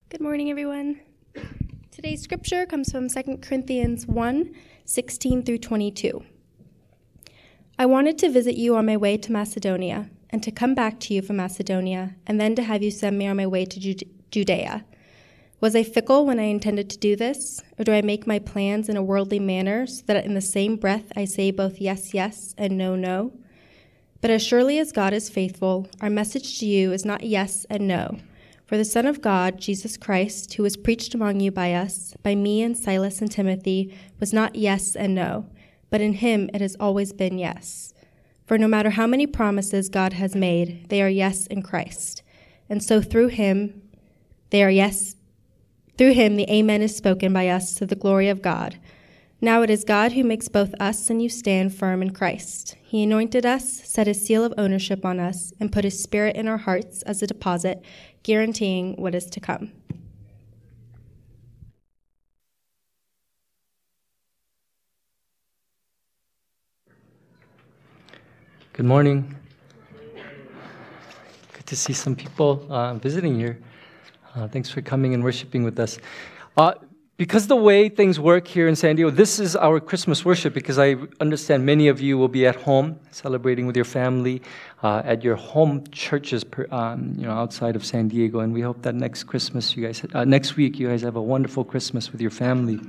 Good morning, everyone. Today's scripture comes from 2 Corinthians 1:16 through 22. I wanted to visit you on my way to Macedonia, and to come back to you from Macedonia, and then to have you send me on my way to Judea. Was I fickle when I intended to do this, or do I make my plans in a worldly manner, so that in the same breath I say both yes, yes, and no, no? But as surely as God is faithful, our message to you is not yes and no. For the Son of God, Jesus Christ, who was preached among you by us, by me and Silas and Timothy, was not yes and no, but in him it has always been yes. For no matter how many promises God has made, they are yes in Christ. And so through him, they are yes. Through him, the amen is spoken by us to the glory of God. Now it is God who makes both us and you stand firm in Christ. He anointed us, set his seal of ownership on us, and put his Spirit in our hearts as a deposit, guaranteeing what is to come. Good morning. Good to see some people visiting here. Thanks for coming and worshiping with us. Because the way things work here in San Diego, this is our Christmas worship because I understand many of you will be at home celebrating with your family at your home churches, outside of San Diego. And we hope that next week, you guys have a wonderful Christmas with your family.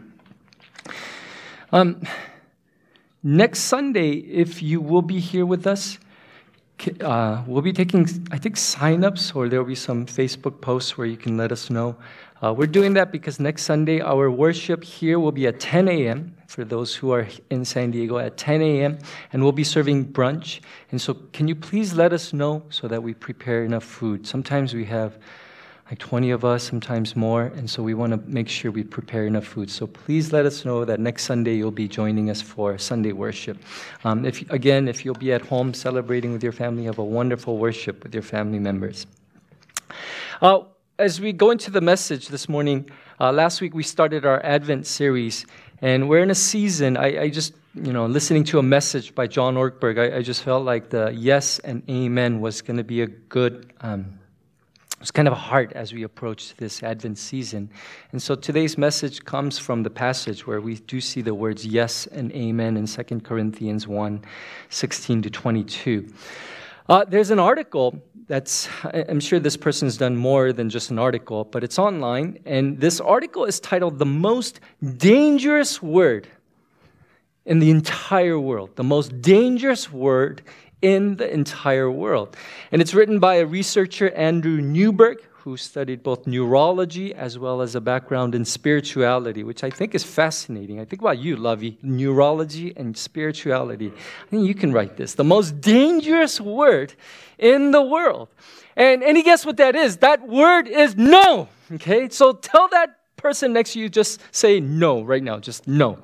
Next Sunday, if you will be here with us, we'll be taking, I think, sign-ups, or there will be some Facebook posts where you can let us know. We're doing that because next Sunday, our worship here will be at 10 a.m. for those who are in San Diego at 10 a.m., and we'll be serving brunch. And so can you please let us know so that we prepare enough food? Sometimes we have like 20 of us, sometimes more, and so we want to make sure we prepare enough food. So please let us know that next Sunday you'll be joining us for Sunday worship. If you'll be at home celebrating with your family, have a wonderful worship with your family members. As we go into the message this morning, last week we started our Advent series, and we're in a season, I just, listening to a message by John Ortberg, I just felt like the yes and amen was going to be a good, it's kind of hard as we approach this Advent season. And so today's message comes from the passage where we do see the words yes and amen in 2 Corinthians 1:16 to 22. There's an article I'm sure this person's done more than just an article, but it's online. And this article is titled, "The Most Dangerous Word in the Entire World." The most dangerous word in the entire world. And it's written by a researcher, Andrew Newberg, who studied both neurology as well as a background in spirituality, which I think is fascinating. I think about you, Lovey, neurology and spirituality. I think you can write this. The most dangerous word in the world. And any guess what that is? That word is no. Okay, so tell that person next to you, just say no right now. Just no.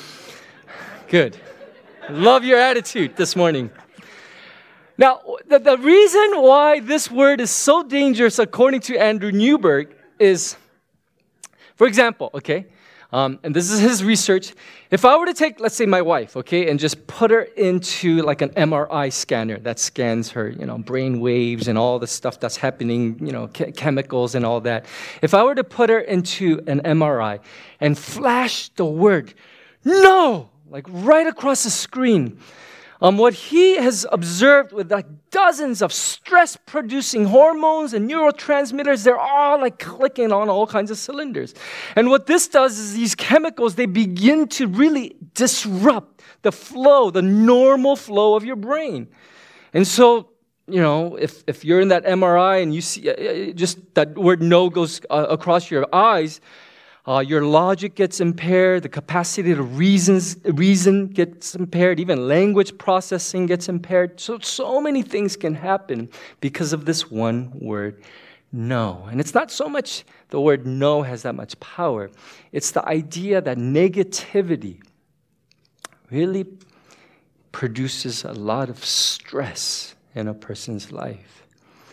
Good. Love your attitude this morning. Now, the reason why this word is so dangerous, according to Andrew Newberg, is, for example, and this is his research, if I were to take, let's say, my wife, and just put her into like an MRI scanner that scans her, brain waves and all the stuff that's happening, chemicals and all that. If I were to put her into an MRI and flash the word no, like right across the screen, what he has observed with like dozens of stress-producing hormones and neurotransmitters, they're all like clicking on all kinds of cylinders. And what this does is these chemicals, they begin to really disrupt the flow, the normal flow of your brain. And so, if you're in that MRI and you see just that word no goes across your eyes, your logic gets impaired, the capacity to reason gets impaired, even language processing gets impaired. So many things can happen because of this one word, no. And it's not so much the word no has that much power. It's the idea that negativity really produces a lot of stress in a person's life.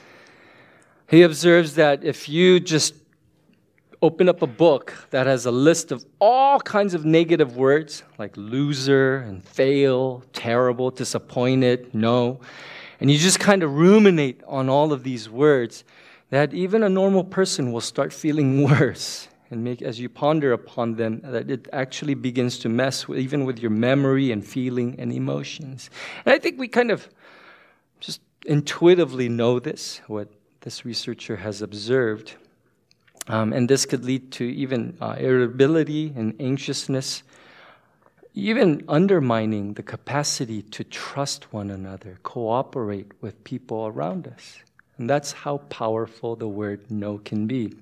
He observes that if you just open up a book that has a list of all kinds of negative words like loser and fail, terrible, disappointed, no, and you just kind of ruminate on all of these words, that even a normal person will start feeling worse. And as you ponder upon them, that it actually begins to mess even with your memory and feeling and emotions. And I think we kind of just intuitively know this, what this researcher has observed. And this could lead to even irritability and anxiousness, even undermining the capacity to trust one another, cooperate with people around us. And that's how powerful the word no can be.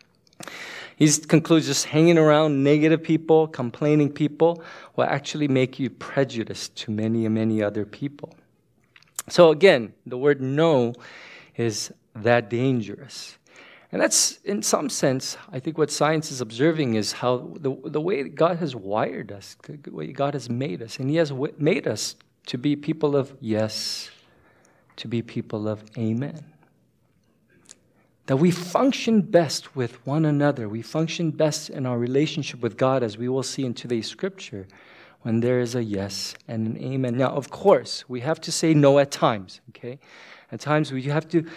He concludes just hanging around negative people, complaining people, will actually make you prejudiced to many, many other people. So again, the word no is that dangerous. And that's, in some sense, I think what science is observing is how the way God has wired us, the way God has made us. And He has made us to be people of yes, to be people of amen. That we function best with one another. We function best in our relationship with God, as we will see in today's scripture, when there is a yes and an amen. Now, of course, we have to say no at times, okay? At times we have to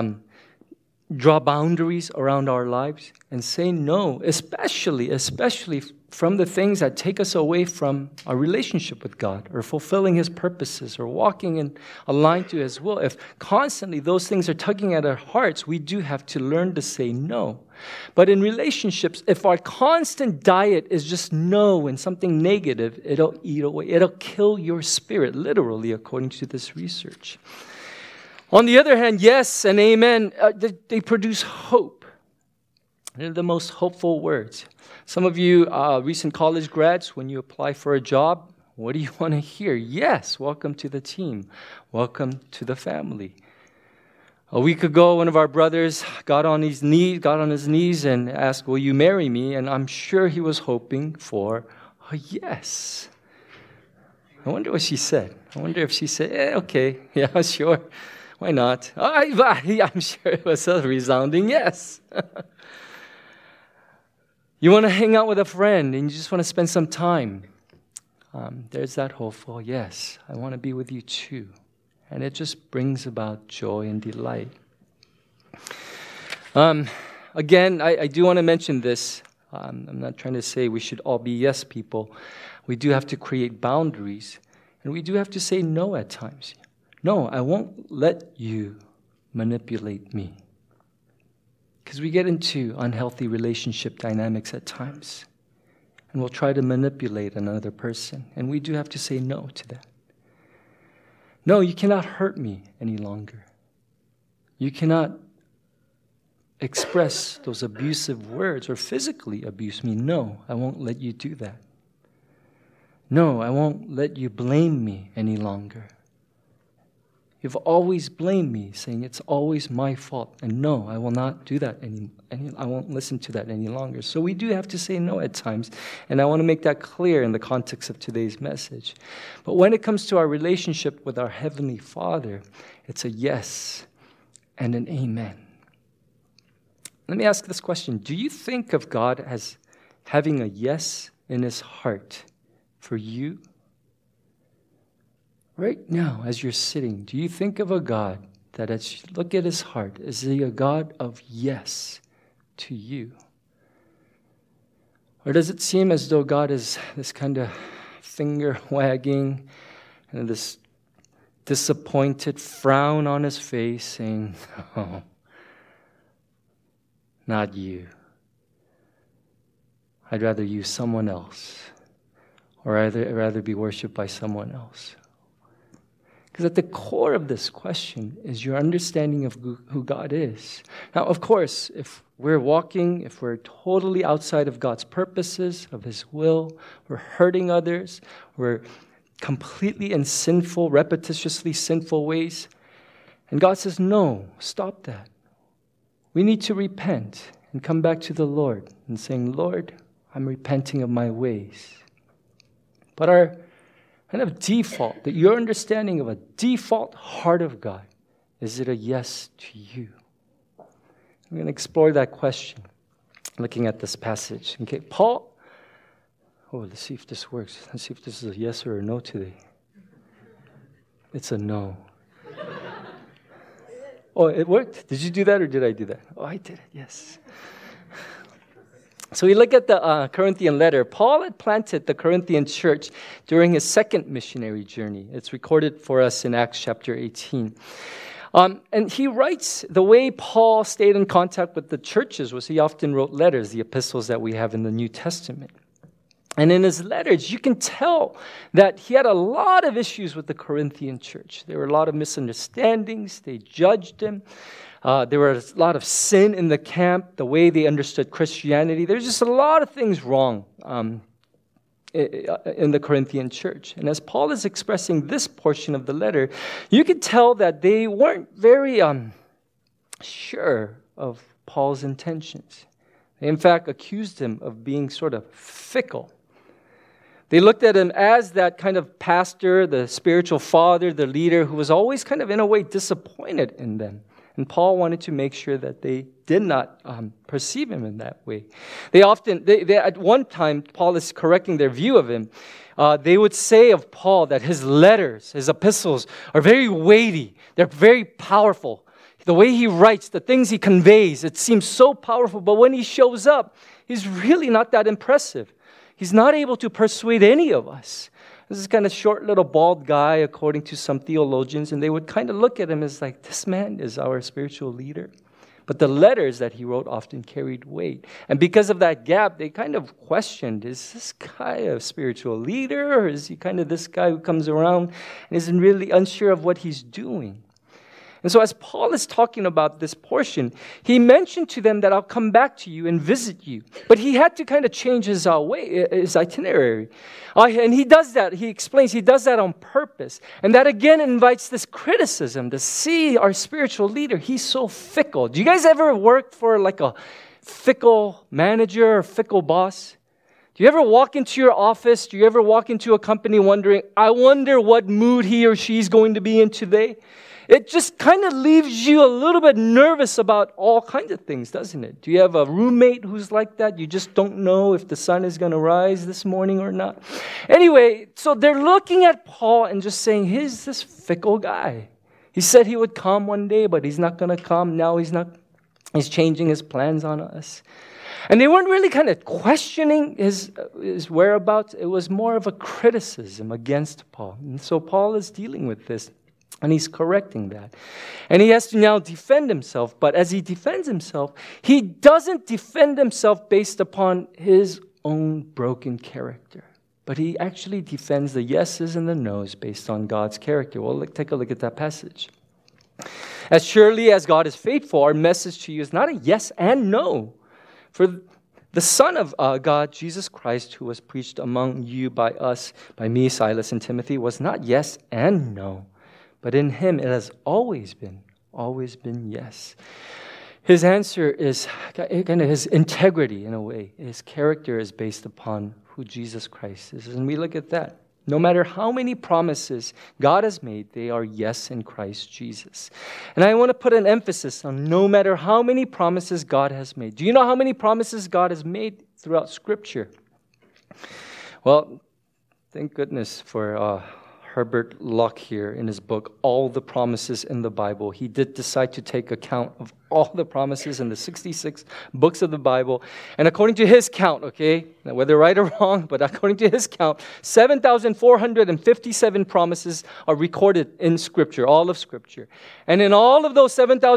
draw boundaries around our lives and say no, especially from the things that take us away from our relationship with God or fulfilling His purposes or walking in aligned to His will. If constantly those things are tugging at our hearts, we do have to learn to say no. But in relationships, if our constant diet is just no and something negative, it'll eat away. It'll kill your spirit, literally, according to this research. On the other hand, yes and amen, they produce hope. They're the most hopeful words. Some of you recent college grads, when you apply for a job, what do you want to hear? Yes, welcome to the team. Welcome to the family. A week ago, one of our brothers got on his knees and asked, will you marry me? And I'm sure he was hoping for a yes. I wonder what she said. I wonder if she said, okay, yeah, sure. Why not? I'm sure it was a resounding yes. You want to hang out with a friend and you just want to spend some time. There's that hopeful yes. I want to be with you too. And it just brings about joy and delight. Again, I do want to mention this. I'm not trying to say we should all be yes people. We do have to create boundaries. And we do have to say no at times. No, I won't let you manipulate me. Because we get into unhealthy relationship dynamics at times. And we'll try to manipulate another person. And we do have to say no to that. No, you cannot hurt me any longer. You cannot express those abusive words or physically abuse me. No, I won't let you do that. No, I won't let you blame me any longer. You've always blamed me, saying it's always my fault. And no, I will not do that I won't listen to that any longer. So we do have to say no at times. And I want to make that clear in the context of today's message. But when it comes to our relationship with our Heavenly Father, it's a yes and an amen. Let me ask this question. Do you think of God as having a yes in His heart for you? Right now, as you're sitting, do you think of a God that, as you look at His heart, is He a God of yes to you? Or does it seem as though God is this kind of finger wagging and this disappointed frown on His face saying, oh, not you. I'd rather use someone else. Or I'd rather be worshipped by someone else. Because at the core of this question is your understanding of who God is. Now, of course, if we're totally outside of God's purposes, of His will, we're hurting others, we're completely in sinful, repetitiously sinful ways, and God says, no, stop that. We need to repent and come back to the Lord and saying, Lord, I'm repenting of my ways. But our kind of default, that your understanding of a default heart of God, is it a yes to you? I'm going to explore that question looking at this passage. Okay, Paul, let's see if this works. Let's see if this is a yes or a no today. It's a no. Oh, it worked? Did you do that or did I do that? Oh, I did it, yes. So we look at the Corinthian letter. Paul had planted the Corinthian church during his second missionary journey. It's recorded for us in Acts chapter 18. And he writes, the way Paul stayed in contact with the churches was he often wrote letters, the epistles that we have in the New Testament. And in his letters, you can tell that he had a lot of issues with the Corinthian church. There were a lot of misunderstandings. They judged him. There was a lot of sin in the camp, the way they understood Christianity. There's just a lot of things wrong in the Corinthian church. And as Paul is expressing this portion of the letter, you could tell that they weren't very sure of Paul's intentions. They, in fact, accused him of being sort of fickle. They looked at him as that kind of pastor, the spiritual father, the leader, who was always kind of, in a way, disappointed in them. And Paul wanted to make sure that they did not perceive him in that way. They at one time, Paul is correcting their view of him. They would say of Paul that his letters, his epistles, are very weighty. They're very powerful. The way he writes, the things he conveys, it seems so powerful. But when he shows up, he's really not that impressive. He's not able to persuade any of us. This is kind of short little bald guy, according to some theologians, and they would kind of look at him as like, this man is our spiritual leader. But the letters that he wrote often carried weight. And because of that gap, they kind of questioned, is this guy a spiritual leader, or is he kind of this guy who comes around and isn't really unsure of what he's doing? And so as Paul is talking about this portion, he mentioned to them that I'll come back to you and visit you. But he had to kind of change his itinerary. And he does that. He explains he does that on purpose. And that again invites this criticism to see our spiritual leader. He's so fickle. Do you guys ever work for like a fickle manager or fickle boss? Do you ever walk into your office? Do you ever walk into a company wondering, I wonder what mood he or she's going to be in today? It just kind of leaves you a little bit nervous about all kinds of things, doesn't it? Do you have a roommate who's like that? You just don't know if the sun is going to rise this morning or not. Anyway, so they're looking at Paul and just saying, he's this fickle guy. He said he would come one day, but he's not going to come. Now he's not. He's changing his plans on us. And they weren't really kind of questioning his whereabouts. It was more of a criticism against Paul. And so Paul is dealing with this. And he's correcting that. And he has to now defend himself. But as he defends himself, he doesn't defend himself based upon his own broken character. But he actually defends the yeses and the nos based on God's character. Well, take a look at that passage. As surely as God is faithful, our message to you is not a yes and no. For the Son of God, Jesus Christ, who was preached among you by us, by me, Silas, and Timothy, was not yes and no. But in him, it has always been yes. His answer is kind of his integrity in a way. His character is based upon who Jesus Christ is. And we look at that. No matter how many promises God has made, they are yes in Christ Jesus. And I want to put an emphasis on no matter how many promises God has made. Do you know how many promises God has made throughout Scripture? Well, thank goodness for Herbert Lockyer in his book, All the Promises in the Bible. He did decide to take account of all the promises in the 66 books of the Bible. And according to his count, okay, now whether right or wrong, but according to his count, 7,457 promises are recorded in Scripture, all of Scripture. And in all of those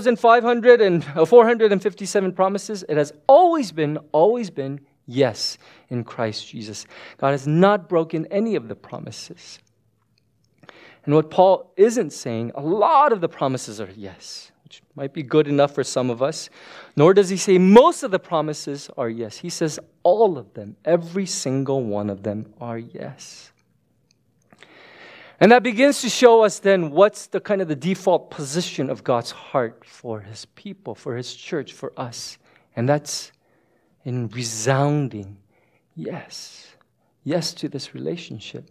7,457 promises, it has always been yes in Christ Jesus. God has not broken any of the promises. And what Paul isn't saying, a lot of the promises are yes, which might be good enough for some of us. Nor does he say most of the promises are yes. He says all of them, every single one of them are yes. And that begins to show us then what's the kind of the default position of God's heart for his people, for his church, for us. And that's in resounding yes. Yes to this relationship.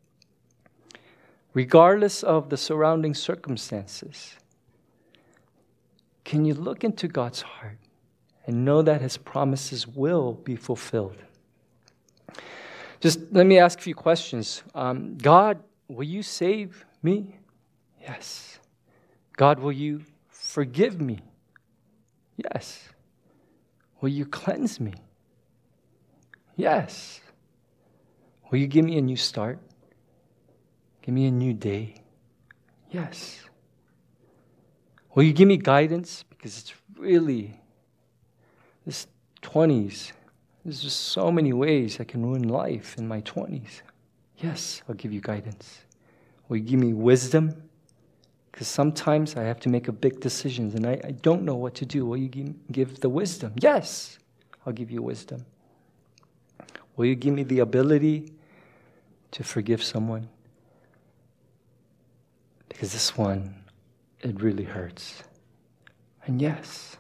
Regardless of the surrounding circumstances, can you look into God's heart and know that his promises will be fulfilled? Just let me ask a few questions. God, will you save me? Yes. God, will you forgive me? Yes. Will you cleanse me? Yes. Will you give me a new start? Give me a new day? Yes. Will you give me guidance? Because it's really, this 20s, there's just so many ways I can ruin life in my 20s. Yes, I'll give you guidance. Will you give me wisdom? Because sometimes I have to make a big decisions and I don't know what to do. Will you give the wisdom? Yes, I'll give you wisdom. Will you give me the ability to forgive someone? Because this one, it really hurts. And yes.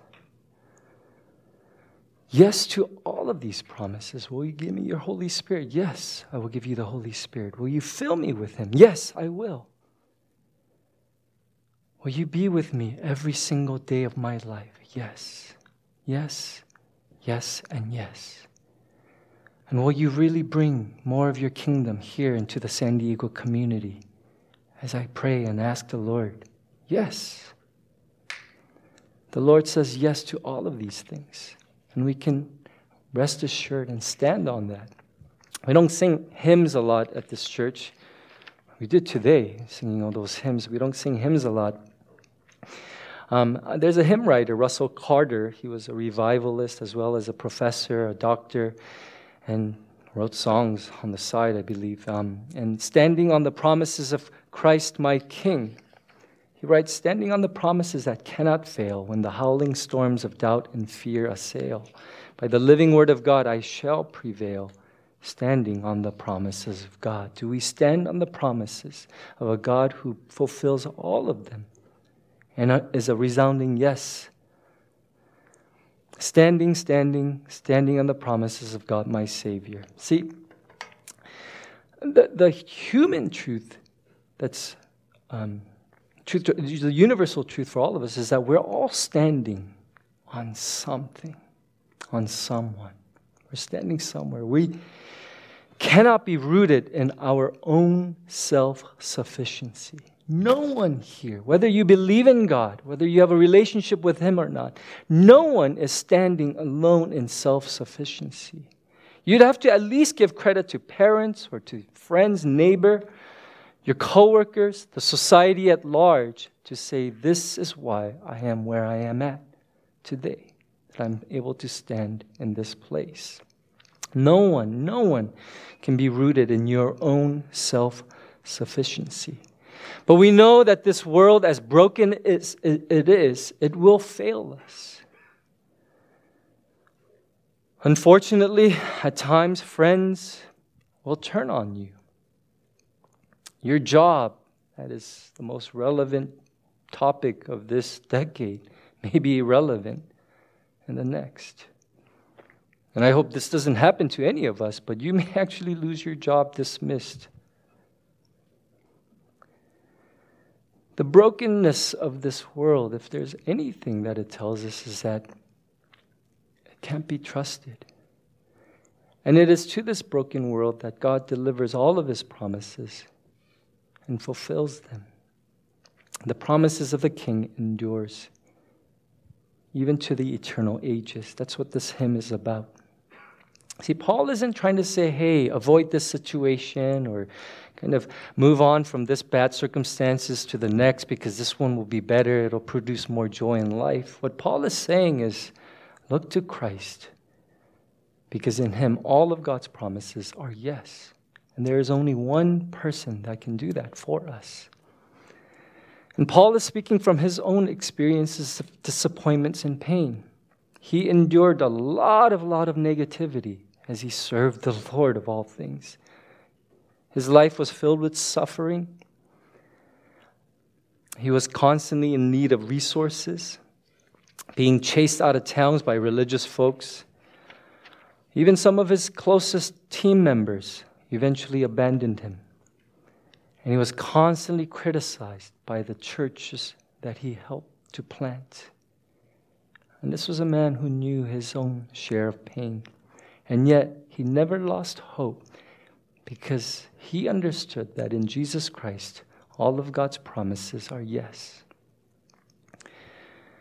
Yes to all of these promises. Will you give me your Holy Spirit? Yes, I will give you the Holy Spirit. Will you fill me with Him? Yes, I will. Will you be with me every single day of my life? Yes. Yes, yes, and yes. And will you really bring more of your kingdom here into the San Diego community? As I pray and ask the Lord, yes. The Lord says yes to all of these things. And we can rest assured and stand on that. We don't sing hymns a lot at this church. We did today, singing all those hymns. We don't sing hymns a lot. There's a hymn writer, Russell Carter. He was a revivalist as well as a professor, a doctor, and wrote songs on the side, I believe. And standing on the promises of Christ my King, he writes, standing on the promises that cannot fail when the howling storms of doubt and fear assail. By the living word of God I shall prevail, standing on the promises of God. Do we stand on the promises of a God who fulfills all of them and is a resounding yes? Standing on the promises of God, my Savior. See, the human truth that's the universal truth for all of us is that we're all standing on something, on someone. We're standing somewhere. We cannot be rooted in our own self-sufficiency. No one here, whether you believe in God, whether you have a relationship with Him or not, no one is standing alone in self-sufficiency. You'd have to at least give credit to parents or to friends, neighbor, your coworkers, the society at large, to say, this is why I am where I am at today, that I'm able to stand in this place. No one can be rooted in your own self-sufficiency. But we know that this world, as broken as it is, it will fail us. Unfortunately, at times, friends will turn on you. Your job, that is the most relevant topic of this decade, may be irrelevant in the next. And I hope this doesn't happen to any of us, but you may actually lose your job dismissed. The brokenness of this world, if there's anything that it tells us, is that it can't be trusted. And it is to this broken world that God delivers all of His promises and fulfills them. The promises of the King endures even to the eternal ages. That's what this hymn is about. See, Paul isn't trying to say, hey, avoid this situation or kind of move on from this bad circumstances to the next because this one will be better. It'll produce more joy in life. What Paul is saying is, look to Christ, because in Him all of God's promises are yes. And there is only one person that can do that for us. And Paul is speaking from his own experiences of disappointments and pain. He endured a lot of negativity as he served the Lord of all things. His life was filled with suffering. He was constantly in need of resources, being chased out of towns by religious folks. Even some of his closest team members eventually abandoned him. And he was constantly criticized by the churches that he helped to plant. And this was a man who knew his own share of pain. And yet, he never lost hope because he understood that in Jesus Christ, all of God's promises are yes.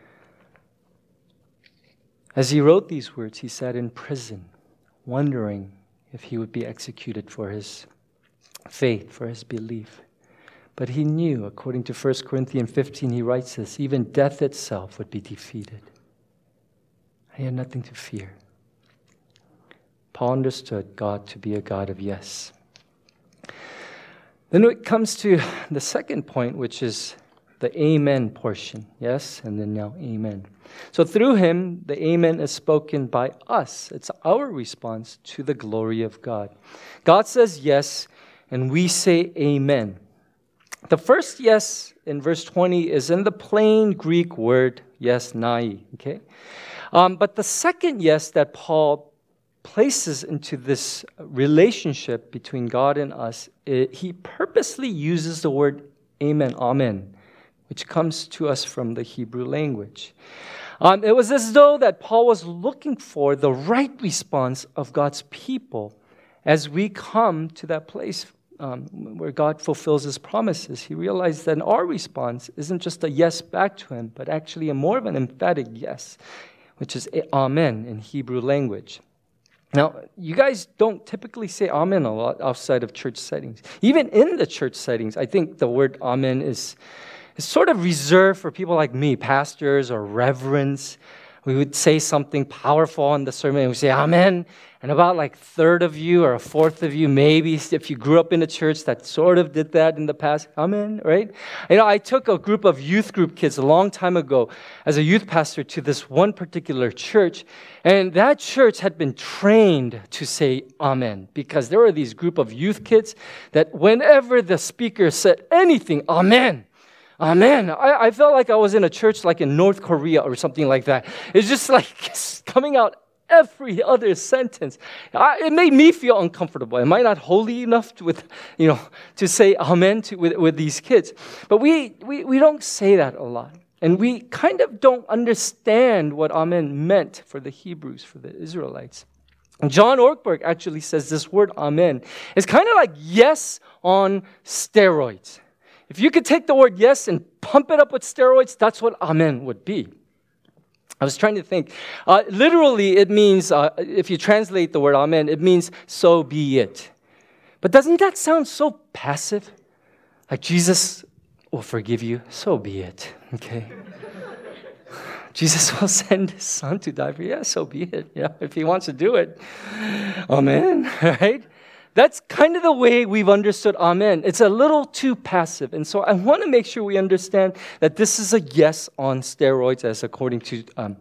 As he wrote these words, he sat in prison, wondering if he would be executed for his faith, for his belief. But he knew, according to 1 Corinthians 15, he writes this, even death itself would be defeated. He had nothing to fear. Paul understood God to be a God of yes. Then it comes to the second point, which is the amen portion. Yes, and then now amen. So through him, the amen is spoken by us. It's our response to the glory of God. God says yes, and we say amen. The first yes in verse 20 is in the plain Greek word yes, nai. Okay, but the second yes that Paul places into this relationship between God and us, he purposely uses the word amen, amen, which comes to us from the Hebrew language. It was as though that Paul was looking for the right response of God's people as we come to that place where God fulfills His promises. He realized that our response isn't just a yes back to Him, but actually a more of an emphatic yes, which is amen in Hebrew language. Now, you guys don't typically say amen a lot outside of church settings. Even in the church settings, I think the word amen is sort of reserved for people like me, pastors or reverends. We would say something powerful in the sermon and we say amen. And about like a third of you or a fourth of you, maybe if you grew up in a church that sort of did that in the past, amen, right? You know, I took a group of youth group kids a long time ago as a youth pastor to this one particular church. And that church had been trained to say amen because there were these group of youth kids that whenever the speaker said anything, amen. Amen. I felt like I was in a church like in North Korea or something like that. It's just like coming out every other sentence. It made me feel uncomfortable. Am I not holy enough to say amen with these kids? But we don't say that a lot. And we kind of don't understand what amen meant for the Hebrews, for the Israelites. And John Ortberg actually says this word amen is kind of like yes on steroids. If you could take the word yes and pump it up with steroids, that's what amen would be. I was trying to think. Literally, it means, if you translate the word amen, it means so be it. But doesn't that sound so passive? Like Jesus will forgive you, so be it. Okay? Jesus will send His Son to die for you, yeah, so be it. Yeah, if He wants to do it. Amen, right? That's kind of the way we've understood amen. It's a little too passive. And so I want to make sure we understand that this is a yes on steroids, as according to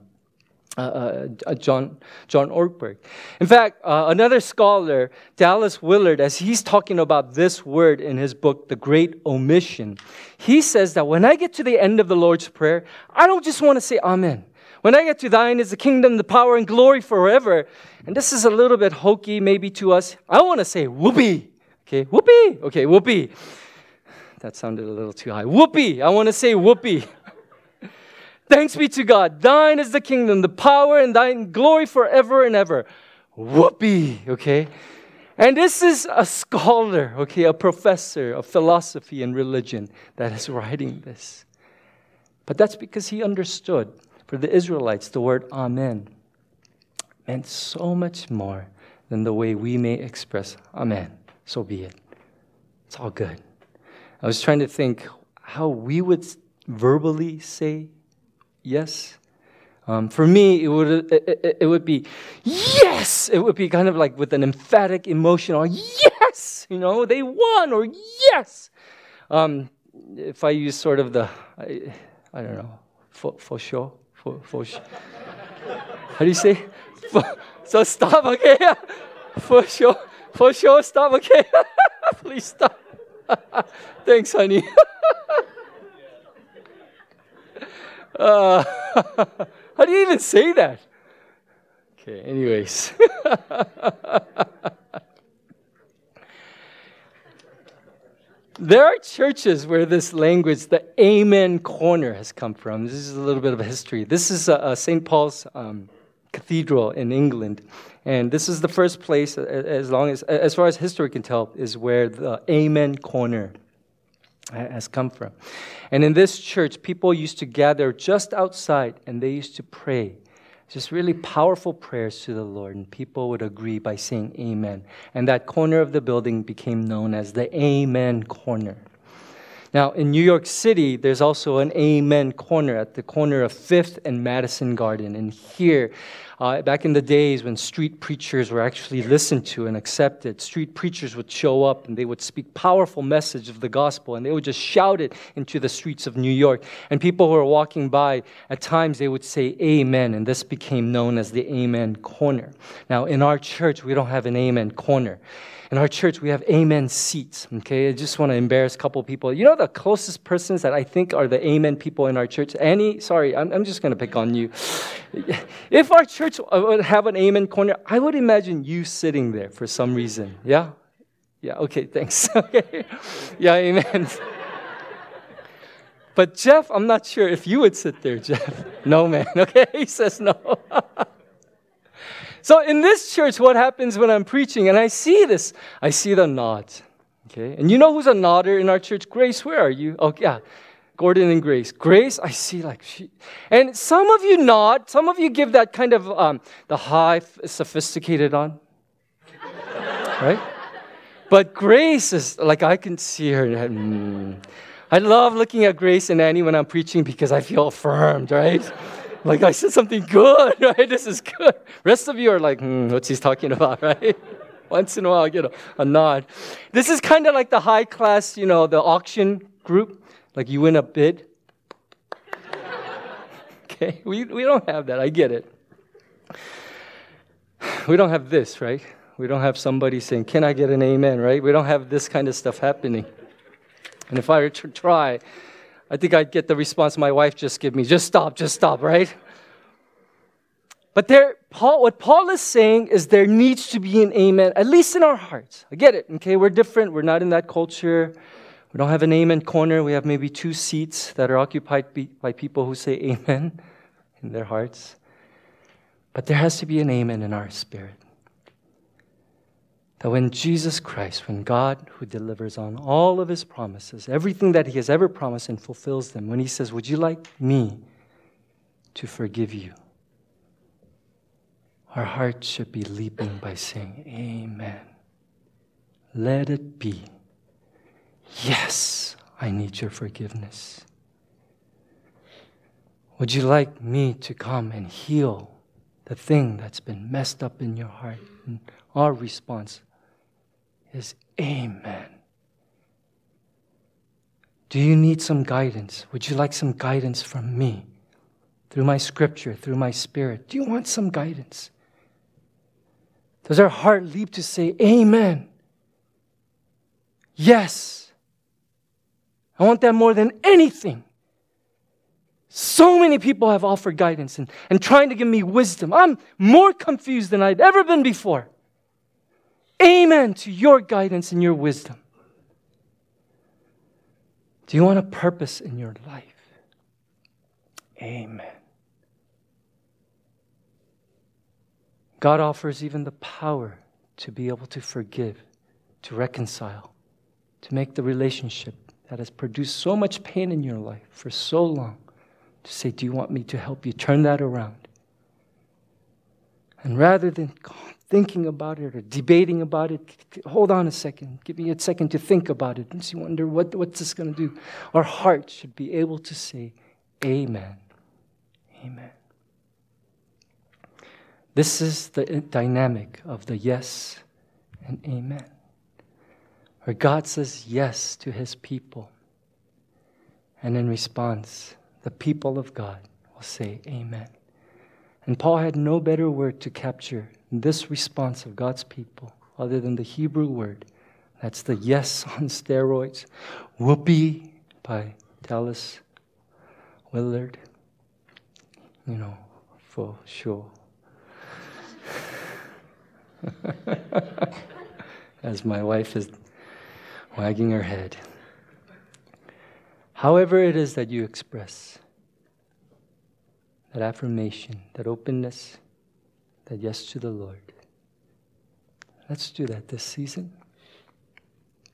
John Ortberg. In fact, another scholar, Dallas Willard, as he's talking about this word in his book, The Great Omission, he says that when I get to the end of the Lord's Prayer, I don't just want to say amen. When I get to thine is the kingdom, the power, and glory forever, and this is a little bit hokey maybe to us, I want to say whoopee. Okay, whoopee. Okay, whoopee. That sounded a little too high. Whoopee. I want to say whoopee. Thanks be to God. Thine is the kingdom, the power, and thine glory forever and ever. Whoopee. Okay. And this is a scholar, okay, a professor of philosophy and religion that is writing this. But that's because he understood. For the Israelites, the word amen meant so much more than the way we may express amen. So be it. It's all good. I was trying to think how we would verbally say yes. For me, it would be yes. It would be kind of like with an emphatic emotional yes. You know, they won, or yes. If I use sort of the, I don't know, for sure. How do you say? So stop, okay? For sure, stop, okay? Please stop. Thanks, honey. How do you even say that? Okay, anyways. There are churches where this language, the amen corner, has come from. This is a little bit of a history. This is St. Paul's Cathedral in England. And this is the first place, as far as history can tell, is where the amen corner has come from. And in this church, people used to gather just outside, and they used to pray Just really powerful prayers to the Lord, and people would agree by saying amen. And that corner of the building became known as the Amen Corner. Now, in New York City, there's also an Amen Corner at the corner of 5th and Madison Garden. And here, back in the days when street preachers were actually listened to and accepted, street preachers would show up and they would speak powerful message of the gospel, and they would just shout it into the streets of New York. And people who were walking by, at times they would say amen, and this became known as the Amen Corner. Now, in our church, we don't have an Amen Corner. In our church, we have amen seats, okay? I just want to embarrass a couple people. You know the closest persons that I think are the amen people in our church? Annie, sorry, I'm just going to pick on you. If our church would have an amen corner, I would imagine you sitting there for some reason. Yeah? Yeah, okay, thanks. Okay. Yeah, amen. But Jeff, I'm not sure if you would sit there, Jeff. No, man. Okay, he says no. So in this church, what happens when I'm preaching, and I see this, I see the nods, okay? And you know who's a nodder in our church? Grace, where are you? Oh, yeah, Gordon and Grace. Grace, I see and some of you nod, some of you give that kind of the high, sophisticated on, right? But Grace is, like I can see her. I love looking at Grace and Annie when I'm preaching because I feel affirmed, right? Like I said something good, right? This is good. Rest of you are like, what's he talking about, right? Once in a while, I get a nod. This is kind of like the high class, the auction group. Like you win a bid. Okay, we don't have that. I get it. We don't have this, right? We don't have somebody saying, can I get an amen, right? We don't have this kind of stuff happening. And if I were to try, I think I'd get the response my wife just gave me, just stop, right? But what Paul is saying is there needs to be an amen, at least in our hearts. I get it, okay? We're different. We're not in that culture. We don't have an amen corner. We have maybe 2 seats that are occupied by people who say amen in their hearts. But there has to be an amen in our spirit. That when Jesus Christ, when God who delivers on all of his promises, everything that he has ever promised and fulfills them, when he says, would you like me to forgive you? Our hearts should be leaping by saying, amen. Let it be. Yes, I need your forgiveness. Would you like me to come and heal the thing that's been messed up in your heart? And our response is amen. Do you need some guidance? Would you like some guidance from me? Through my scripture, through my spirit. Do you want some guidance? Does our heart leap to say amen? Yes. I want that more than anything. So many people have offered guidance and trying to give me wisdom. I'm more confused than I'd ever been before. Amen to your guidance and your wisdom. Do you want a purpose in your life? Amen. God offers even the power to be able to forgive, to reconcile, to make the relationship that has produced so much pain in your life for so long, to say, do you want me to help you turn that around? And rather than thinking about it or debating about it, hold on a second. Give me a second to think about it. And you wonder, what's this going to do? Our heart should be able to say, amen. Amen. This is the dynamic of the yes and amen. Where God says yes to his people. And in response, the people of God will say amen. And Paul had no better word to capture this response of God's people other than the Hebrew word. That's the yes on steroids. Whoopee by Dallas Willard. For sure. As my wife is wagging her head. However it is that you express that affirmation, that openness, that yes to the Lord. Let's do that this season.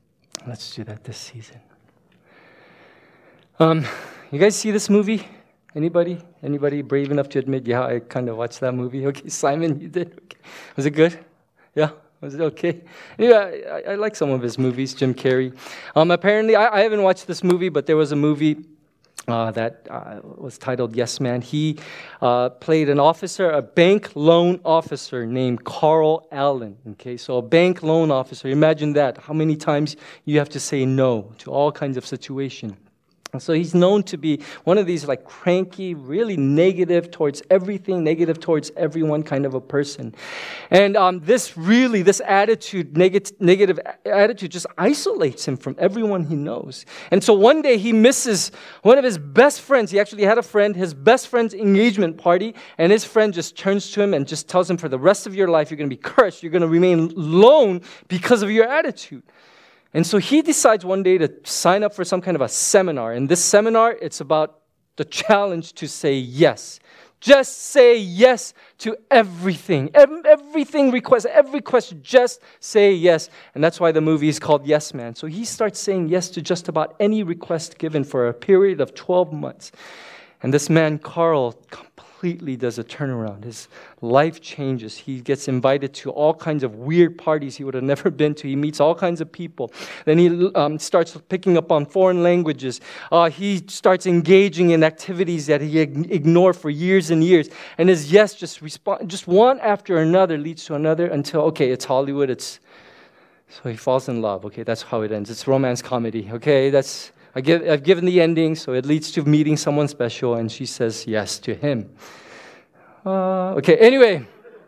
Let's do that this season. You guys see this movie, Anybody? Anybody brave enough to admit, yeah, I kind of watched that movie? Okay, Simon, you did? Okay. Was it good? Yeah? Was it okay? Yeah, I like some of his movies, Jim Carrey. Apparently, I haven't watched this movie, but there was a movie that was titled Yes Man. He played an officer, a bank loan officer named Carl Allen. Okay, so a bank loan officer. Imagine that. How many times you have to say no to all kinds of situations. So he's known to be one of these like cranky, really negative towards everything, negative towards everyone kind of a person. And this attitude, negative attitude just isolates him from everyone he knows. And so one day he misses one of his best friends. He actually had a friend, his best friend's engagement party, and his friend just turns to him and just tells him, for the rest of your life, you're going to be cursed. You're going to remain alone because of your attitude. And so he decides one day to sign up for some kind of a seminar. And this seminar, it's about the challenge to say yes. Just say yes to everything. Everything request, every question, just say yes. And that's why the movie is called Yes Man. So he starts saying yes to just about any request given for a period of 12 months. And this man, Carl, completely does a turnaround. His life changes. He gets invited to all kinds of weird parties he would have never been to. He meets all kinds of people. Then he starts picking up on foreign languages. He starts engaging in activities that he ignored for years and years. And his yes just one after another leads to another until, okay, it's Hollywood. So he falls in love. Okay, that's how it ends. It's romance comedy. Okay, I've given the ending, so it leads to meeting someone special, and she says yes to him. Okay, anyway.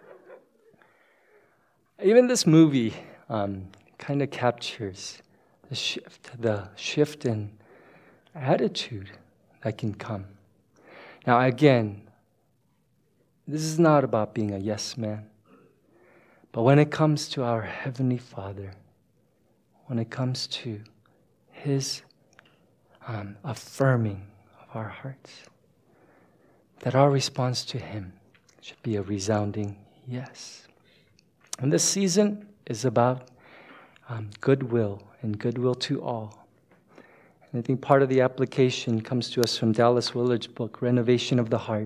Even this movie kind of captures the shift in attitude that can come. Now, again, this is not about being a yes man. But when it comes to our Heavenly Father, when it comes to His affirming of our hearts, that our response to Him should be a resounding yes. And this season is about goodwill and goodwill to all. And I think part of the application comes to us from Dallas Willard's book, Renovation of the Heart.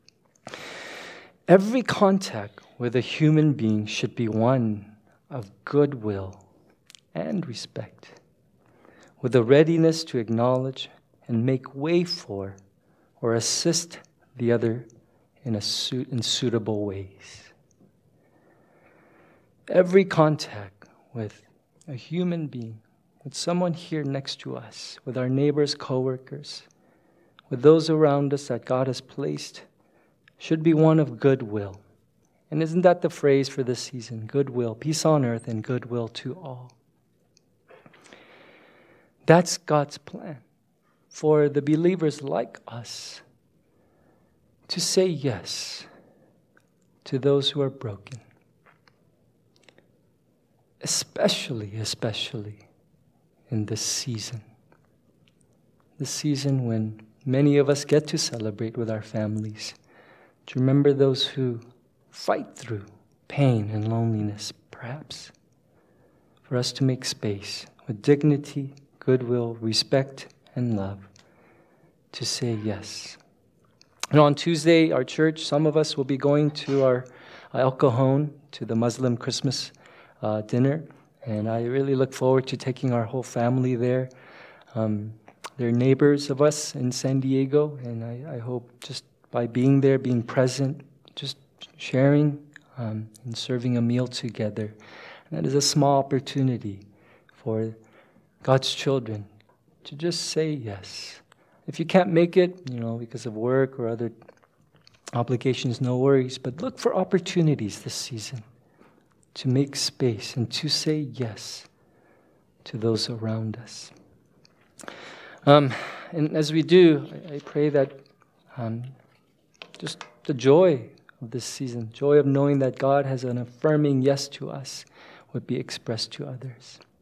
Every contact with a human being should be one of goodwill and respect, with a readiness to acknowledge and make way for or assist the other in suitable ways. Every contact with a human being, with someone here next to us, with our neighbors, coworkers, with those around us that God has placed, should be one of goodwill. And isn't that the phrase for this season? Goodwill, peace on earth and goodwill to all. That's God's plan for the believers like us to say yes to those who are broken. Especially in this season. The season when many of us get to celebrate with our families. To remember those who fight through pain and loneliness, perhaps. For us to make space with dignity, goodwill, respect, and love to say yes. And on Tuesday, our church, some of us will be going to our El Cajon, to the Muslim Christmas dinner. And I really look forward to taking our whole family there. They're neighbors of us in San Diego, and I hope just by being there, being present, just sharing and serving a meal together. And that is a small opportunity for God's children to just say yes. If you can't make it, because of work or other obligations, no worries. But look for opportunities this season to make space and to say yes to those around us. And as we do, I pray that just the joy of this season, joy of knowing that God has an affirming yes to us, would be expressed to others.